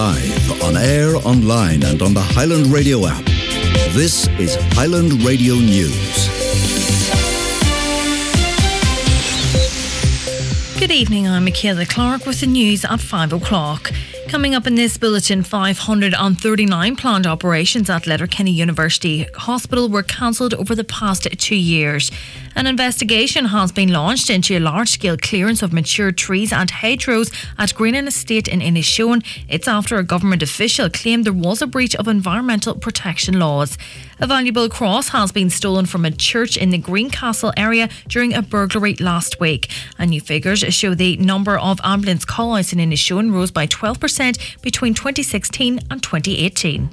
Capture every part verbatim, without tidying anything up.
Live on air, online and on the Highland Radio app. This is Highland Radio News. Good evening, I'm Michaela Clark with the news at five o'clock. Coming up in this bulletin, five hundred thirty-nine planned operations at Letterkenny University Hospital were cancelled over the past two years. An investigation has been launched into a large-scale clearance of mature trees and hedgerows at Greenan Estate in Inishowen. It's after a government official claimed there was a breach of environmental protection laws. A valuable cross has been stolen from a church in the Greencastle area during a burglary last week. And new figures show the number of ambulance call-outs in Inishowen rose by twelve percent between twenty sixteen and twenty eighteen.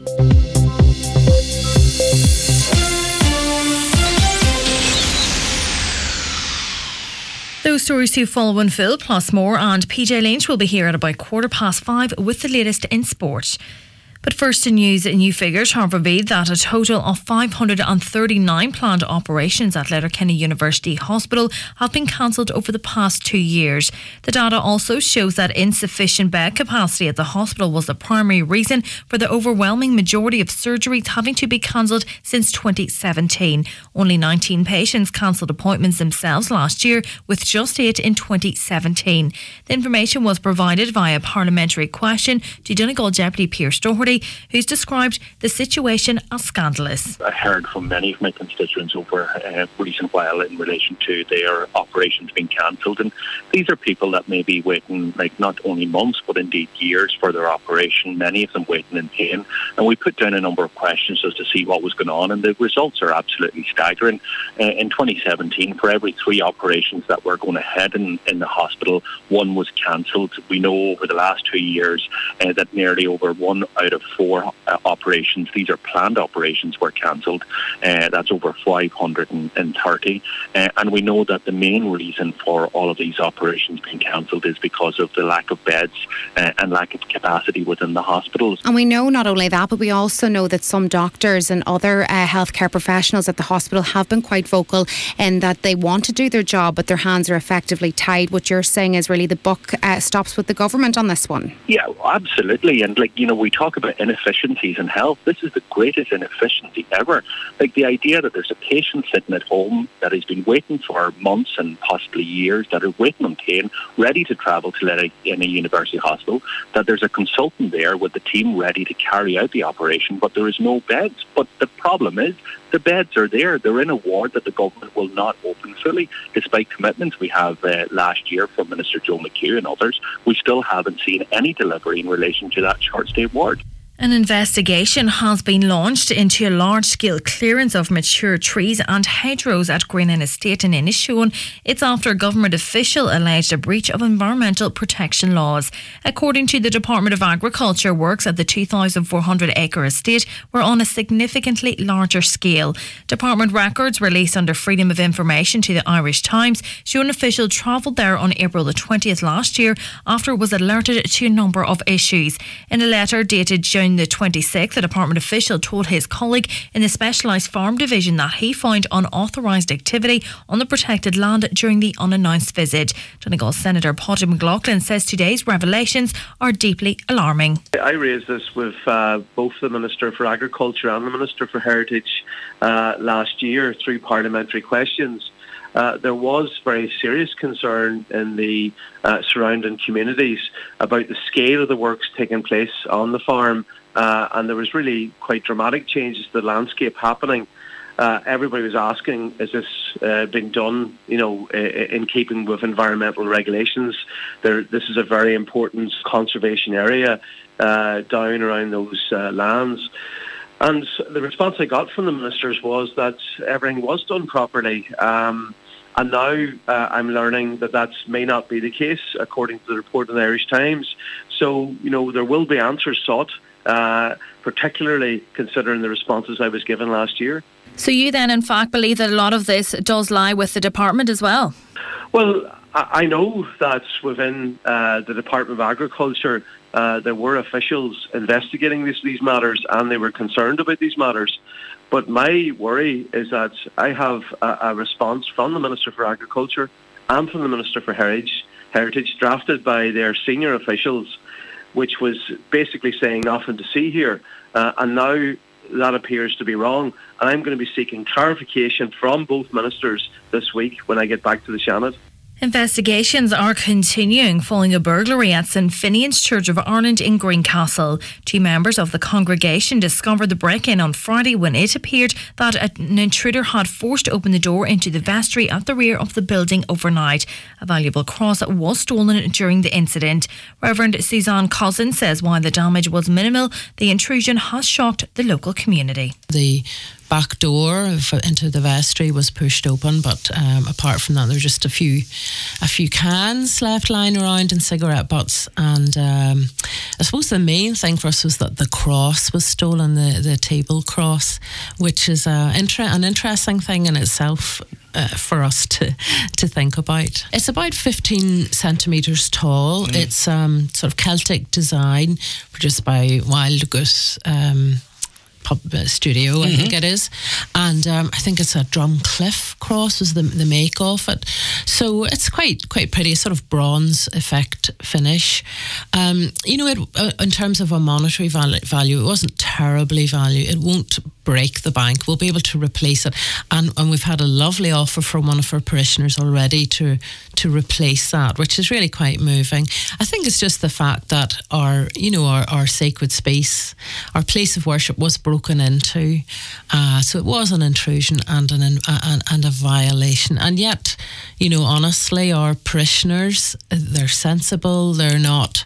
Those stories to follow in full, plus more, and P J Lynch will be here at about quarter past five with the latest in sport. But first in news, new figures have revealed that a total of five hundred thirty-nine planned operations at Letterkenny University Hospital have been cancelled over the past two years. The data also shows that insufficient bed capacity at the hospital was the primary reason for the overwhelming majority of surgeries having to be cancelled since twenty seventeen. Only nineteen patients cancelled appointments themselves last year, with just eight in twenty seventeen. The information was provided via parliamentary question to Donegal Deputy Pierce Doherty, who's described the situation as scandalous. I heard from many of my constituents over a uh, recent while in relation to their operations being cancelled, and these are people that may be waiting like not only months but indeed years for their operation, many of them waiting in pain. And we put down a number of questions as to see what was going on, and the results are absolutely staggering. Uh, in twenty seventeen, for every three operations that were going ahead in, in the hospital, one was cancelled. We know over the last two years uh, that nearly over one out of four uh, operations, these are planned operations, were cancelled. Uh, that's over five hundred thirty. Uh, and we know that the main reason for all of these operations being cancelled is because of the lack of beds uh, and lack of capacity within the hospitals. And we know not only that, but we also know that some doctors and other uh, healthcare professionals at the hospital have been quite vocal in that they want to do their job, but their hands are effectively tied. What you're saying is really the buck uh, stops with the government on this one. Yeah, absolutely. And like, you know, we talk about inefficiencies in health. This is the greatest inefficiency ever. Like the idea that there's a patient sitting at home that has been waiting for months and possibly years, that are waiting on pain, ready to travel to a, in a university hospital, that there's a consultant there with the team ready to carry out the operation, but there is no beds. But the problem is the beds are there. They're in a ward that the government will not open fully, despite commitments we have uh, last year from Minister Joe McHugh and others. We still haven't seen any delivery in relation to that short-stay ward. An investigation has been launched into a large-scale clearance of mature trees and hedgerows at Greenan Estate in Inishowen. It's after a government official alleged a breach of environmental protection laws. According to the Department of Agriculture, works at the two thousand four hundred acre estate were on a significantly larger scale. Department records released under Freedom of Information to the Irish Times show an official travelled there on April the twentieth last year after it was alerted to a number of issues. In a letter dated June the twenty-sixth, the department official told his colleague in the Specialised Farm Division that he found unauthorised activity on the protected land during the unannounced visit. Donegal Senator Padraig McLaughlin says today's revelations are deeply alarming. I raised this with uh, both the Minister for Agriculture and the Minister for Heritage uh, last year through parliamentary questions. Uh, there was very serious concern in the uh, surrounding communities about the scale of the works taking place on the farm. Uh, and there was really quite dramatic changes to the landscape happening. Uh, everybody was asking, is this uh, being done, you know, in keeping with environmental regulations? There, this is a very important conservation area uh, down around those uh, lands. And the response I got from the ministers was that everything was done properly. Um, and now uh, I'm learning that that may not be the case, according to the report in the Irish Times. So, you know, there will be answers sought. Uh, particularly considering the responses I was given last year. So you then in fact believe that a lot of this does lie with the department as well? Well, I know that within uh, the Department of Agriculture uh, there were officials investigating this, these matters, and they were concerned about these matters. But my worry is that I have a, a response from the Minister for Agriculture and from the Minister for Heritage, Heritage drafted by their senior officials which was basically saying nothing to see here. Uh, and now that appears to be wrong. And I'm going to be seeking clarification from both ministers this week when I get back to the Seanad. Investigations are continuing following a burglary at St Finian's Church of Ireland in Greencastle. Two members of the congregation discovered the break-in on Friday when it appeared that an intruder had forced open the door into the vestry at the rear of the building overnight. A valuable cross was stolen during the incident. Reverend Suzanne Cousin says while the damage was minimal, the intrusion has shocked the local community. The back door into the vestry was pushed open, but um, apart from that, there were just a few, a few cans left lying around and cigarette butts. And um, I suppose the main thing for us was that the cross was stolen, the the table cross, which is a inter- an interesting thing in itself. Uh, for us to to think about. It's about fifteen centimetres tall. Mm. It's um, sort of Celtic design produced by Wild Goose um, pub, uh, Studio, mm-hmm. I think it is. And um, I think it's a Drumcliff cross was the, the make of it. So it's quite quite pretty, a sort of bronze effect finish. Um, you know, it, uh, in terms of a monetary val- value, it wasn't terribly value. It won't break the bank. We'll be able to replace it, and and we've had a lovely offer from one of our parishioners already to to replace that, which is really quite moving. I think it's just the fact that our you know our, our sacred space, our place of worship was broken into, uh, so it was an intrusion and an and, and a violation. And yet, you know, honestly, our parishioners, they're sensible. They're not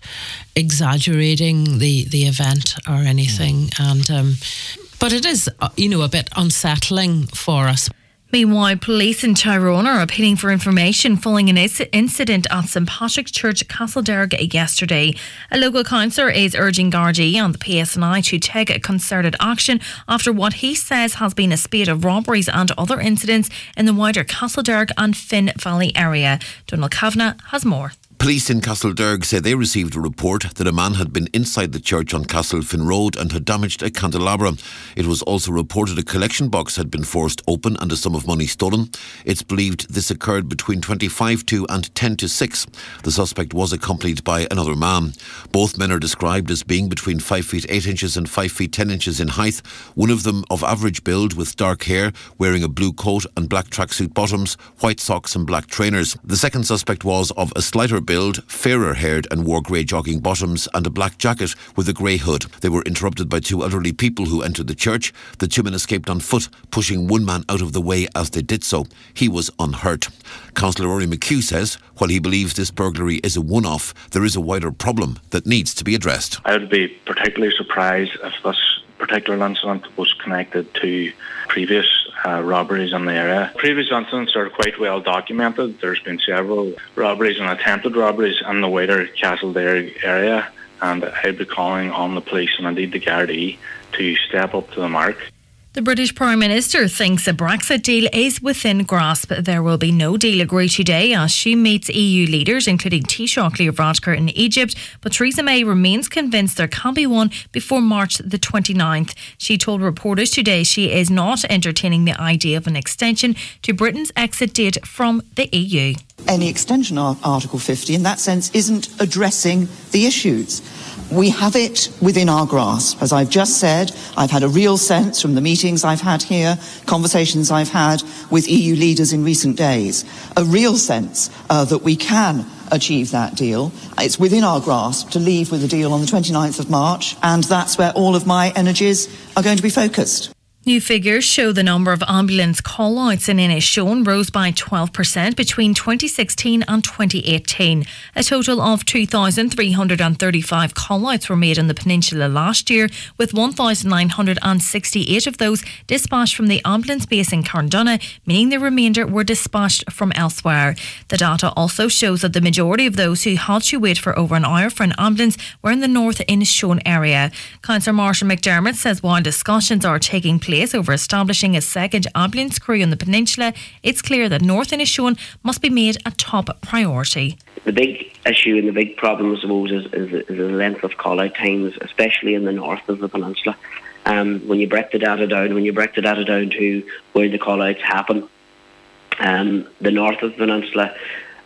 exaggerating the the event or anything, and. Um, But it is, you know, a bit unsettling for us. Meanwhile, police in Tyrone are appealing for information following an incident at St Patrick's Church, Castlederg yesterday. A local councillor is urging Gardaí and the P S N I to take a concerted action after what he says has been a spate of robberies and other incidents in the wider Castlederg and Finn Valley area. Donald Kavanagh has more. Police in Castlederg say they received a report that a man had been inside the church on Castlefin Road and had damaged a candelabra. It was also reported a collection box had been forced open and a sum of money stolen. It's believed this occurred between twenty-five to and ten to six. The suspect was accompanied by another man. Both men are described as being between five feet eight inches and five feet ten inches in height. One of them of average build with dark hair, wearing a blue coat and black tracksuit bottoms, white socks and black trainers. The second suspect was of a slighter build, fairer haired and wore grey jogging bottoms and a black jacket with a grey hood. They were interrupted by two elderly people who entered the church. The two men escaped on foot, pushing one man out of the way as they did so. He was unhurt. Councillor Rory McHugh says while he believes this burglary is a one-off, there is a wider problem that needs to be addressed. I would be particularly surprised if this particular incident was connected to previous uh, robberies in the area. Previous incidents are quite well documented. There's been several robberies and attempted robberies in the wider Castlederg area, and I'd be calling on the police and indeed the Gardaí to step up to the mark. The British Prime Minister thinks a Brexit deal is within grasp. There will be no deal agreed today as she meets E U leaders, including Taoiseach Leo Varadkar in Egypt. But Theresa May remains convinced there can be one before March the twenty-ninth. She told reporters today she is not entertaining the idea of an extension to Britain's exit date from the E U. Any extension of Article fifty in that sense isn't addressing the issues. We have it within our grasp. As I've just said, I've had a real sense from the meetings I've had here, conversations I've had with E U leaders in recent days, a real sense uh, that we can achieve that deal. It's within our grasp to leave with a deal on the twenty-ninth of March, and that's where all of my energies are going to be focused. New figures show the number of ambulance call-outs in Inishowen rose by twelve percent between twenty sixteen and twenty eighteen. A total of two thousand three hundred thirty-five call-outs were made in the peninsula last year, with one thousand nine hundred sixty-eight of those dispatched from the ambulance base in Carndonagh, meaning the remainder were dispatched from elsewhere. The data also shows that the majority of those who had to wait for over an hour for an ambulance were in the North Inishowen area. Councillor Marshall McDermott says while discussions are taking place over establishing a second ambulance crew in the peninsula, it's clear that North Inishowen must be made a top priority. The big issue and the big problem, I suppose, is, is, is the length of call-out times, especially in the north of the peninsula. Um, when you break the data down, when you break the data down to where the call-outs happen, um, the north of the peninsula,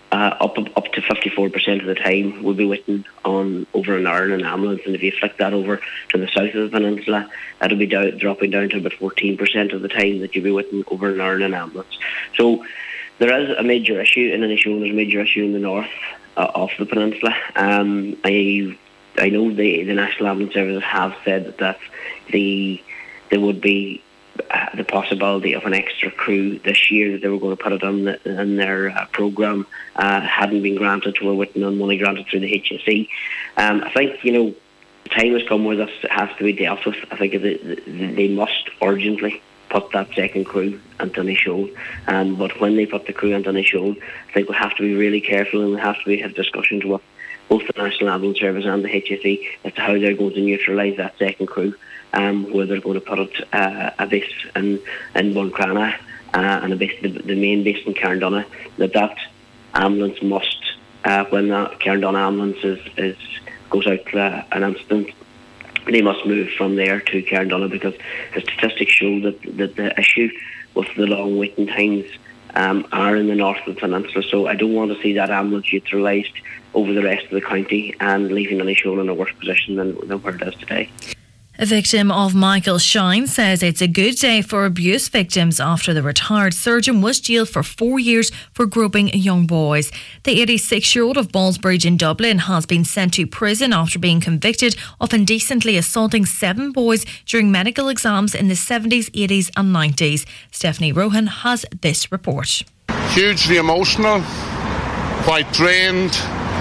uh, up up to fifty-four percent of the time will be waiting on over an hour in an ambulance, and if you flick that over to the south of the peninsula, that'll be down, dropping down to about fourteen percent of the time that you'll be waiting over an hour in an ambulance. So there is a major issue in Inishowen. There's a major issue in the north uh, of the peninsula. Um, I I know the the National Ambulance Services have said that, that the there would be uh, the possibility of an extra crew this year, that they were going to put it on the, in their uh, programme. Uh, hadn't been granted, so we're waiting on money granted through the H S E. Um, I think, you know, the time has come where this has to be dealt with. I think they, they must urgently put that second crew into Inishowen. Um, but when they put the crew into Inishowen, I think we'll have to be really careful, and we'll have to be, have discussions with both the National Ambulance Service and the H S E as to how they're going to neutralise that second crew, um, where they're going to put it uh, a base in, in Buncrana uh, and a base, the, the main base in Carndonagh, that that ambulance must, uh, when that Carndonagh ambulance is, is, goes out to uh, an incident, they must move from there to Carndonagh, because the statistics show that, that the issue with the long waiting times um, are in the north of the peninsula. So I don't want to see that ambulance utilised over the rest of the county and leaving Inishowen in a worse position than, than where it is today. A victim of Michael Shine says it's a good day for abuse victims after the retired surgeon was jailed for four years for groping young boys. The eighty-six-year-old of Ballsbridge in Dublin has been sent to prison after being convicted of indecently assaulting seven boys during medical exams in the seventies, eighties and nineties. Stephanie Rohan has this report. Hugely emotional, quite drained,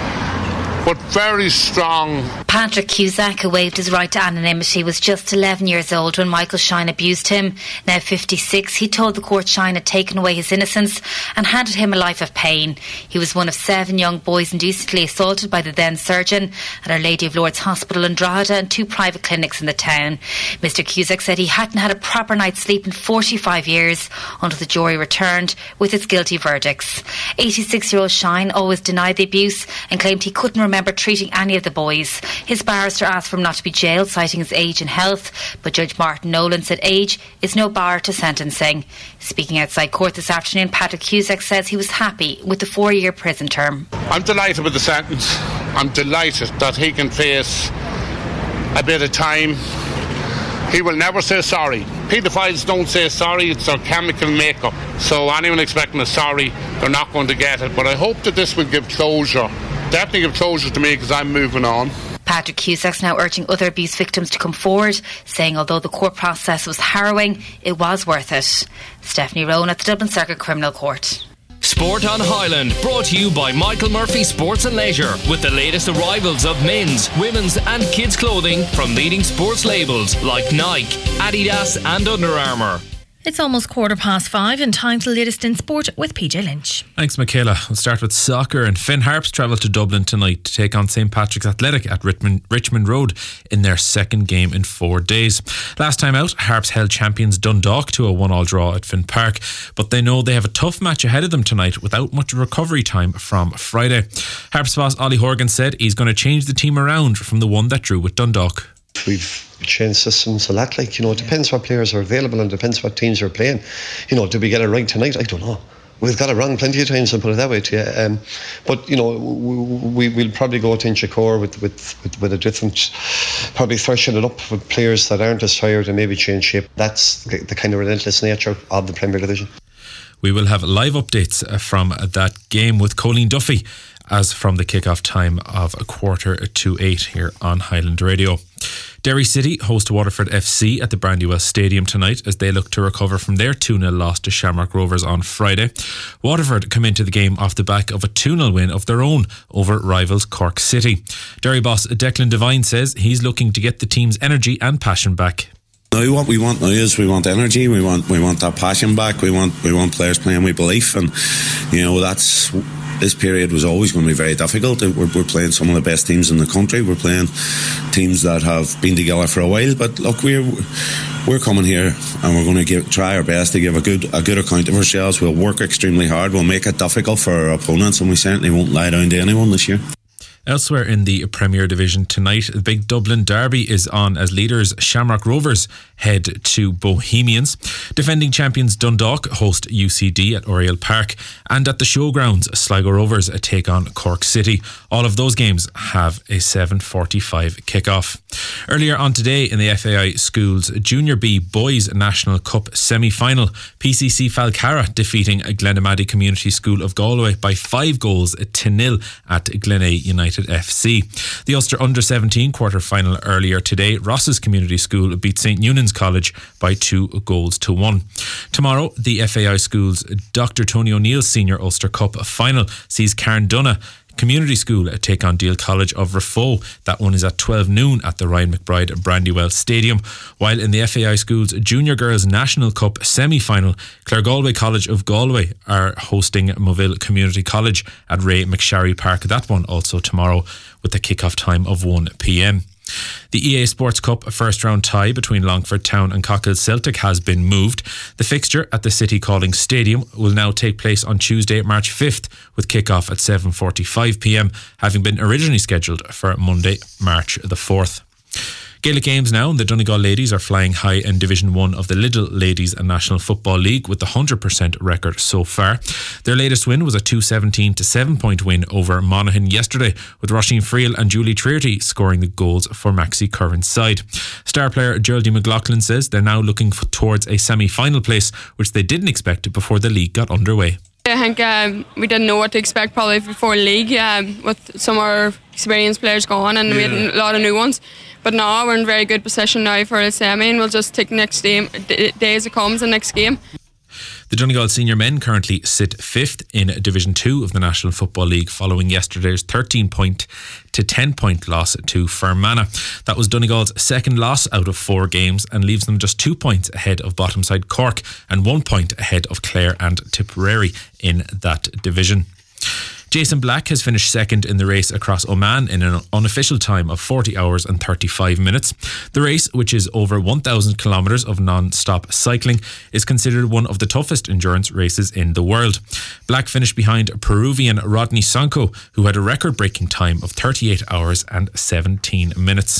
but very strong. Patrick Cusack, who waived his right to anonymity, was just eleven years old when Michael Shine abused him. Now fifty-six, he told the court Shine had taken away his innocence and handed him a life of pain. He was one of seven young boys indecently assaulted by the then surgeon at Our Lady of Lourdes Hospital in Drogheda and two private clinics in the town. Mister Cusack said he hadn't had a proper night's sleep in forty-five years until the jury returned with its guilty verdicts. eighty-six-year-old Shine always denied the abuse and claimed he couldn't remember treating any of the boys. His barrister asked for him not to be jailed, citing his age and health, but Judge Martin Nolan said age is no bar to sentencing. Speaking outside court this afternoon, Patrick Cusack says he was happy with the four-year prison term. I'm delighted with the sentence. I'm delighted that he can face a bit of time. He will never say sorry. Paedophiles don't say sorry, it's their chemical makeup. So anyone expecting a sorry, they're not going to get it. But I hope that this will give closure. Definitely give closure to me, because I'm moving on. Patrick Cusack's now urging other abuse victims to come forward, saying although the court process was harrowing, it was worth it. Stephanie Rowan at the Dublin Circuit Criminal Court. Sport on Highland, brought to you by Michael Murphy Sports and Leisure, with the latest arrivals of men's, women's and kids' clothing from leading sports labels like Nike, Adidas and Under Armour. It's almost quarter past five and time for the latest in sport with P J Lynch. Thanks, Michaela. We'll start with soccer, and Finn Harps travel to Dublin tonight to take on Saint Patrick's Athletic at Richmond, Richmond Road in their second game in four days. Last time out, Harps held champions Dundalk to a one-all draw at Finn Park, but they know they have a tough match ahead of them tonight without much recovery time from Friday. Harps boss Ollie Horgan said he's going to change the team around from the one that drew with Dundalk. We've changed systems a lot, like, you know, it depends what players are available and depends what teams are playing. You know, did we get it right tonight? I don't know. We've got it wrong plenty of times, I'll put it that way to you. Um, but, you know, we, we'll probably go to Inchicore with, with, with, with a different, probably thrashing it up with players that aren't as tired and maybe change shape. That's the, the kind of relentless nature of the Premier Division. We will have live updates from that game with Colleen Duffy as from the kick-off time of a quarter to eight here on Highland Radio. Derry City host Waterford F C at the Brandywell Stadium tonight as they look to recover from their two nil loss to Shamrock Rovers on Friday. Waterford come into the game off the back of a two nil win of their own over rivals Cork City. Derry boss Declan Devine says he's looking to get the team's energy and passion back. Now what we want now is we want energy, we want we want that passion back, we want we want players playing with belief, and you know that's this period was always going to be very difficult. We're, we're playing some of the best teams in the country. We're playing teams that have been together for a while. But look, we're we're coming here and we're going to give, try our best to give a good a good account of ourselves. We'll work extremely hard. We'll make it difficult for our opponents, and we certainly won't lie down to anyone this year. Elsewhere in the Premier Division tonight, the big Dublin derby is on as leaders Shamrock Rovers head to Bohemians. Defending champions Dundalk host U C D at Oriel Park, and at the Showgrounds, Sligo Rovers take on Cork City. All of those games have a seven forty-five kick-off. Earlier on today in the F A I Schools Junior B Boys National Cup semi-final, P C C Falcarra defeating Glenamaddy Community School of Galway by five goals to nil at Glenay United F C. The Ulster under seventeen quarter-final earlier today, Ross's Community School beat St Eunan's College by two goals to one. Tomorrow, the F A I Schools Doctor Tony O'Neill Senior Ulster Cup final sees Carndonagh Community School take on Deal College of Raphoe. That one is at twelve noon at the Ryan McBride Brandywell Stadium. While in the F A I Schools Junior Girls National Cup semi-final, Claregalway College of Galway are hosting Moville Community College at Ray McSharry Park. That one also tomorrow with the kick-off time of one p.m. The E A Sports Cup first round tie between Longford Town and Cockle Celtic has been moved. The fixture at the City Calling Stadium will now take place on Tuesday, March fifth, with kick-off at seven forty-five p.m, having been originally scheduled for Monday, March the fourth. Gaelic games now, and the Donegal ladies are flying high in Division one of the Lidl Ladies and National Football League with the one hundred percent record so far. Their latest win was a two seventeen to seven point win over Monaghan yesterday, with Roisin Friel and Julie Trearty scoring the goals for Maxi Curran's side. Star player Geraldine McLaughlin says they're now looking f- towards a semi-final place, which they didn't expect before the league got underway. I think um, we didn't know what to expect probably before the league, um, with some of our experienced players gone, and yeah. we had a lot of new ones. But now we're in very good position now for the semi, and we'll just take next game, d- day as it comes, the next game. The Donegal senior men currently sit fifth in Division two of the National Football League following yesterday's thirteen point to ten point loss to Fermanagh. That was Donegal's second loss out of four games and leaves them just two points ahead of bottom side Cork and one point ahead of Clare and Tipperary in that division. Jason Black has finished second in the race across Oman in an unofficial time of forty hours and thirty-five minutes. The race, which is over one thousand kilometres of non-stop cycling, is considered one of the toughest endurance races in the world. Black finished behind Peruvian Rodney Sanko, who had a record-breaking time of thirty-eight hours and seventeen minutes.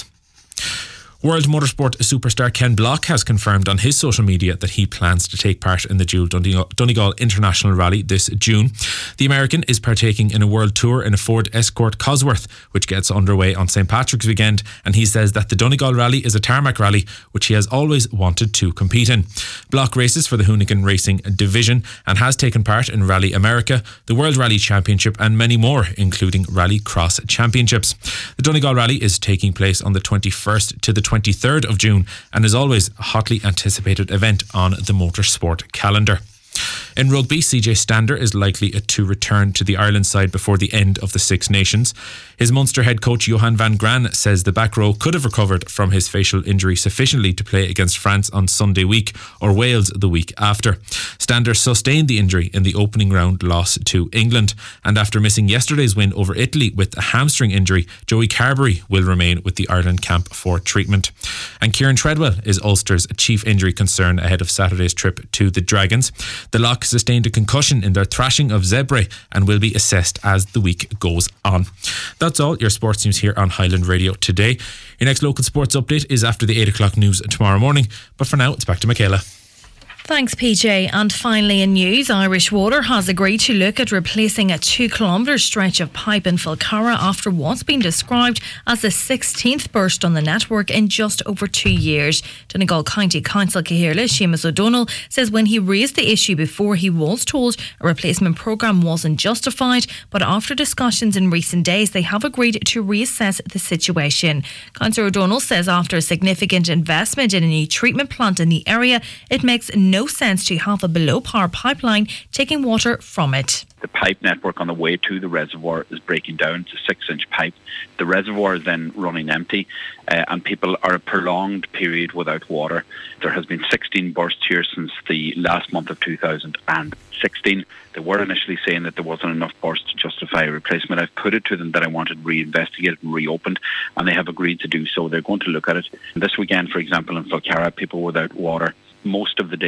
World Motorsport superstar Ken Block has confirmed on his social media that he plans to take part in the dual Donegal International Rally this June. The American is partaking in a world tour in a Ford Escort Cosworth, which gets underway on Saint Patrick's weekend, and he says that the Donegal Rally is a tarmac rally which he has always wanted to compete in. Block races for the Hoonigan Racing Division and has taken part in Rally America, the World Rally Championship and many more, including Rally Cross Championships. The Donegal Rally is taking place on the twenty-first to the twenty-third of June and is always a hotly anticipated event on the motorsport calendar. In rugby, C J Stander is likely to return to the Ireland side before the end of the Six Nations. His Munster head coach Johan van Gran says the back row could have recovered from his facial injury sufficiently to play against France on Sunday week or Wales the week after. Stander sustained the injury in the opening round loss to England, and after missing yesterday's win over Italy with a hamstring injury, Joey Carberry will remain with the Ireland camp for treatment. And Kieran Treadwell is Ulster's chief injury concern ahead of Saturday's trip to the Dragons. The Lock sustained a concussion in their thrashing of Zebre and will be assessed as the week goes on. That's all your sports news here on Highland Radio today. Your next local sports update is after the eight o'clock news tomorrow morning. But for now, it's back to Michaela. Thanks, P J. And finally in news, Irish Water has agreed to look at replacing a two kilometre stretch of pipe in Falcarra after what's been described as the sixteenth burst on the network in just over two years. Donegal County Council Cahirla, Seamus O'Donnell, says when he raised the issue before, he was told a replacement programme wasn't justified, but after discussions in recent days, they have agreed to reassess the situation. Councillor O'Donnell says after a significant investment in a new treatment plant in the area, it makes no No sense to have a below par pipeline taking water from it. The pipe network on the way to the reservoir is breaking down to six inch pipe. The reservoir is then running empty uh, and people are a prolonged period without water. There has been sixteen bursts here since the last month of two thousand sixteen. They were initially saying that there wasn't enough bursts to justify a replacement. I've put it to them that I wanted reinvestigated and reopened, and they have agreed to do so. They're going to look at it. And this weekend, for example, in Falcarra, people without water most of the day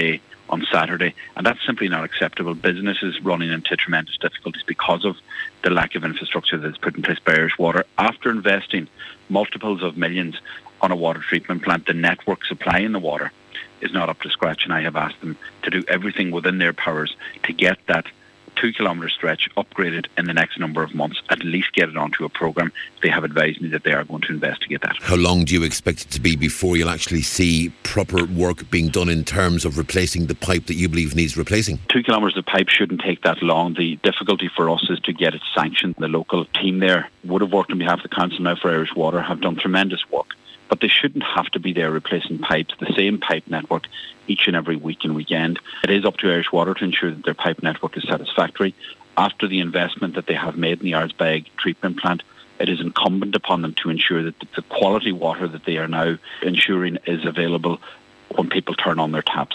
on Saturday, and that's simply not acceptable. Business is running into tremendous difficulties because of the lack of infrastructure that's put in place by Irish Water. After investing multiples of millions on a water treatment plant, the network supplying the water is not up to scratch, and I have asked them to do everything within their powers to get that two kilometre stretch upgraded in the next number of months, at least get it onto a programme. They have advised me that they are going to investigate that. How long do you expect it to be before you'll actually see proper work being done in terms of replacing the pipe that you believe needs replacing? Two kilometres of pipe shouldn't take that long. The difficulty for us is to get it sanctioned. The local team there would have worked on behalf of the Council now for Irish Water, have done tremendous work. But they shouldn't have to be there replacing pipes, the same pipe network, each and every week and weekend. It is up to Irish Water to ensure that their pipe network is satisfactory. After the investment that they have made in the Ardsbag treatment plant, it is incumbent upon them to ensure that the quality water that they are now ensuring is available when people turn on their taps.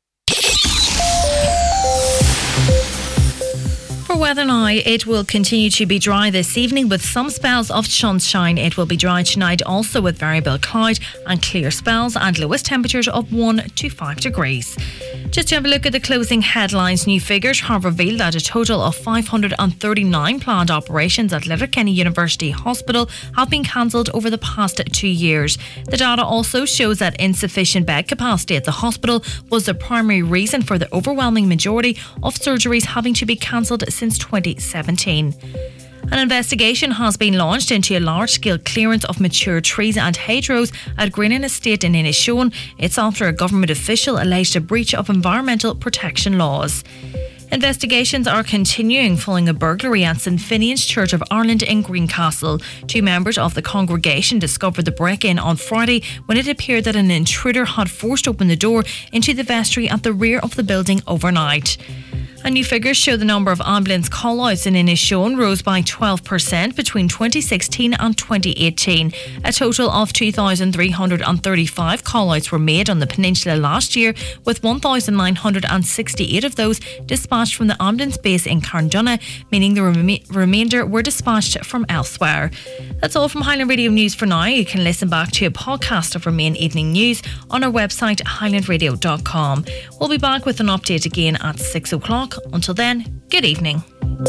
For weather now, it will continue to be dry this evening with some spells of sunshine. It will be dry tonight also with variable cloud and clear spells and lowest temperatures of one to five degrees. Just to have a look at the closing headlines, new figures have revealed that a total of five hundred thirty-nine planned operations at Letterkenny University Hospital have been cancelled over the past two years. The data also shows that insufficient bed capacity at the hospital was the primary reason for the overwhelming majority of surgeries having to be cancelled since twenty seventeen. An investigation has been launched into a large-scale clearance of mature trees and hedgerows at Greenan Estate in Inishowen. It's after a government official alleged a breach of environmental protection laws. Investigations are continuing following a burglary at St Finian's Church of Ireland in Greencastle. Two members of the congregation discovered the break-in on Friday when it appeared that an intruder had forced open the door into the vestry at the rear of the building overnight. And new figures show the number of ambulance call-outs in Inishowen rose by twelve percent between twenty sixteen and twenty eighteen. A total of two thousand three hundred thirty-five call-outs were made on the peninsula last year, with one thousand nine hundred sixty-eight of those dispatched from the ambulance base in Carndonagh, meaning the rem- remainder were dispatched from elsewhere. That's all from Highland Radio News for now. You can listen back to a podcast of our main evening news on our website highland radio dot com. We'll be back with an update again at six o'clock. Until then, good evening.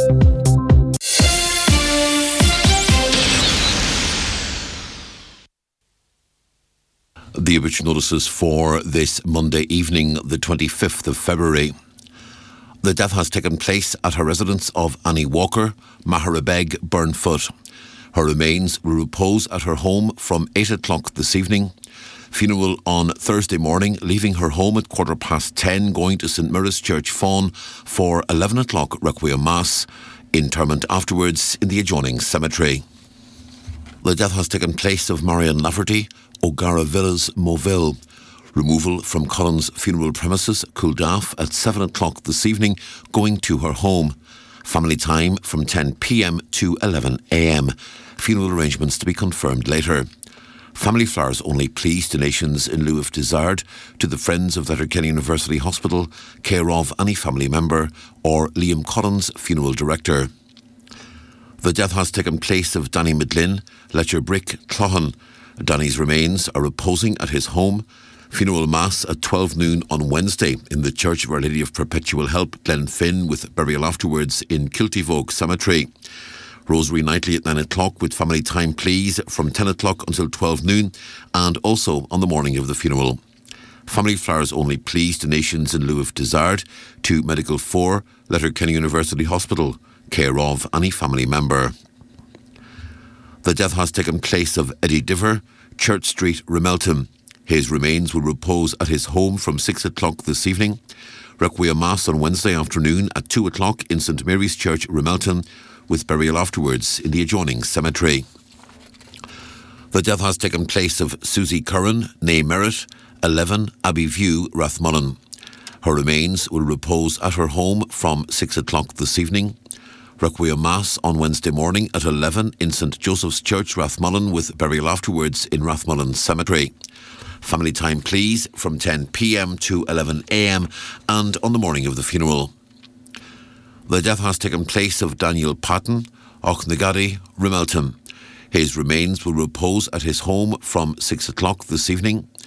The obituary notices for this Monday evening, the twenty-fifth of February. The death has taken place at her residence of Annie Walker, Maharabeg, Burnfoot. Her remains will repose at her home from eight o'clock this evening. Funeral on Thursday morning, leaving her home at quarter past ten, going to St Mary's Church, Fawn, for eleven o'clock Requiem Mass. Interment afterwards in the adjoining cemetery. The death has taken place of Marion Lafferty, O'Gara Villas, Moville. Removal from Collins funeral premises, Culdaff, at seven o'clock this evening, going to her home. Family time from ten p.m. to eleven a.m. Funeral arrangements to be confirmed later. Family flowers only, please, donations in lieu of desired to the Friends of Letterkenny University Hospital, care of any family member or Liam Collins, funeral director. The death has taken place of Danny Midlin, Letcher Brick, Clohan. Danny's remains are reposing at his home. Funeral Mass at twelve noon on Wednesday in the Church of Our Lady of Perpetual Help, Glenfin, with burial afterwards in Kiltyvogue Cemetery. Rosary nightly at nine o'clock with family time, please, from ten o'clock until twelve noon, and also on the morning of the funeral. Family flowers only, please, donations in lieu of desired to Medical four, Letterkenny University Hospital, care of any family member. The death has taken place of Eddie Diver, Church Street, Remelton. His remains will repose at his home from six o'clock this evening. Requiem Mass on Wednesday afternoon at two o'clock in St Mary's Church, Remelton, with burial afterwards in the adjoining cemetery. The death has taken place of Susie Curran, née Merritt, eleven Abbey View, Rathmullen. Her remains will repose at her home from six o'clock this evening. Requiem Mass on Wednesday morning at eleven in St Joseph's Church, Rathmullen, with burial afterwards in Rathmullen Cemetery. Family time, please, from ten p.m. to eleven a.m. and on the morning of the funeral. The death has taken place of Daniel Patton, Ochnagadi, Remelton. His remains will repose at his home from six o'clock this evening.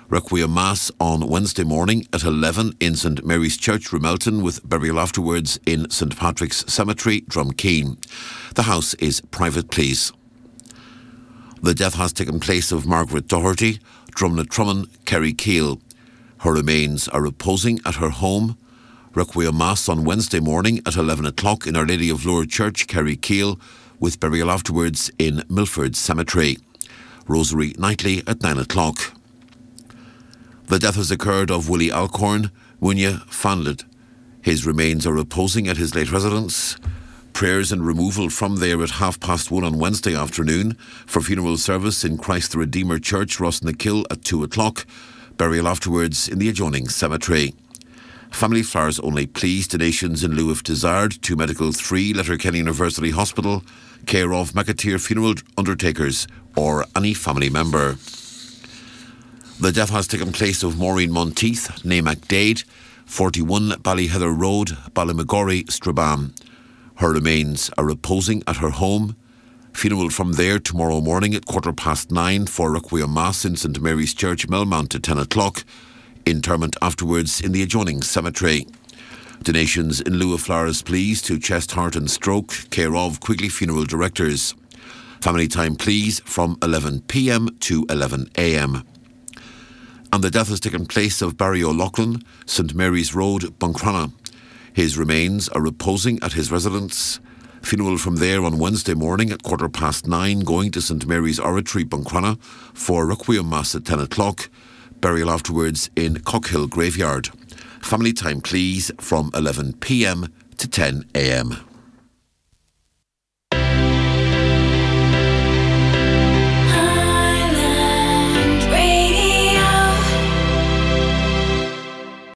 Requiem Mass on Wednesday morning at eleven in St Mary's Church, Rumelton, with burial afterwards in St Patrick's Cemetery, Drumkeen. The house is private, please. The death has taken place of Margaret Doherty, Drumnatrumman, Kerry Keel. Her remains are reposing at her home. Requiem Mass on Wednesday morning at eleven o'clock in Our Lady of Lourdes Church, Kerry Keel, with burial afterwards in Milford Cemetery. Rosary nightly at nine o'clock. The death has occurred of Willie Alcorn, Munya Fanlid. His remains are reposing at his late residence. Prayers and removal from there at half past one on Wednesday afternoon for funeral service in Christ the Redeemer Church, Rossnakill at two o'clock. Burial afterwards in the adjoining cemetery. Family flowers only, please. Donations in lieu if desired to Medical three, Letterkenny University Hospital, care of McAteer Funeral Undertakers or any family member. The death has taken place of Maureen Monteith, née MacDade, forty-one Ballyheather Road, Ballymagorry, Strabane. Her remains are reposing at her home. Funeral from there tomorrow morning at quarter past nine for Requiem Mass in St Mary's Church, Melmount at ten o'clock. Interment afterwards in the adjoining cemetery. Donations in lieu of flowers, please, to Chest, Heart and Stroke, care of Quigley Funeral Directors. Family time, please, from eleven p m to eleven a m. And the death has taken place of Barry O'Loughlin, St Mary's Road, Buncrana. His remains are reposing at his residence. Funeral from there on Wednesday morning at quarter past nine, going to St Mary's Oratory, Buncrana, for Requiem Mass at ten o'clock. Burial afterwards in Cockhill Graveyard. Family time, please, from eleven p m to ten a m.